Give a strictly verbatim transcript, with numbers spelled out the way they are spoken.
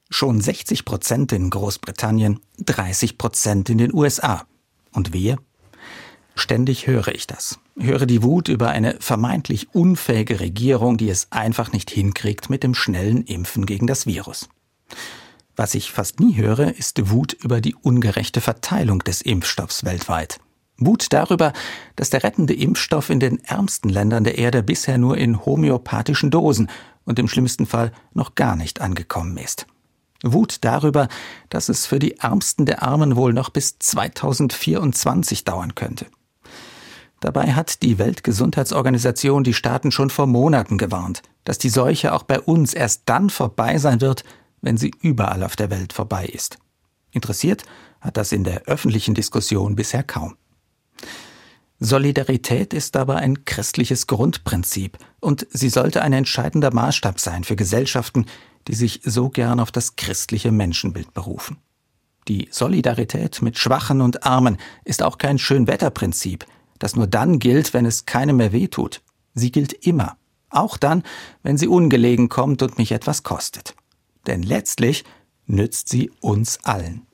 Schon sechzig Prozent in Großbritannien, dreißig Prozent in den U S A. Und wir? Ständig höre ich das. Höre die Wut über eine vermeintlich unfähige Regierung, die es einfach nicht hinkriegt mit dem schnellen Impfen gegen das Virus. Was ich fast nie höre, ist Wut über die ungerechte Verteilung des Impfstoffs weltweit. Wut darüber, dass der rettende Impfstoff in den ärmsten Ländern der Erde bisher nur in homöopathischen Dosen und im schlimmsten Fall noch gar nicht angekommen ist. Wut darüber, dass es für die Ärmsten der Armen wohl noch bis zweitausendvierundzwanzig dauern könnte. Dabei hat die Weltgesundheitsorganisation die Staaten schon vor Monaten gewarnt, dass die Seuche auch bei uns erst dann vorbei sein wird, wenn sie überall auf der Welt vorbei ist. Interessiert hat das in der öffentlichen Diskussion bisher kaum. Solidarität ist aber ein christliches Grundprinzip und sie sollte ein entscheidender Maßstab sein für Gesellschaften, die sich so gern auf das christliche Menschenbild berufen. Die Solidarität mit Schwachen und Armen ist auch kein Schönwetterprinzip, das nur dann gilt, wenn es keinem mehr wehtut. Sie gilt immer, auch dann, wenn sie ungelegen kommt und mich etwas kostet. Denn letztlich nützt sie uns allen.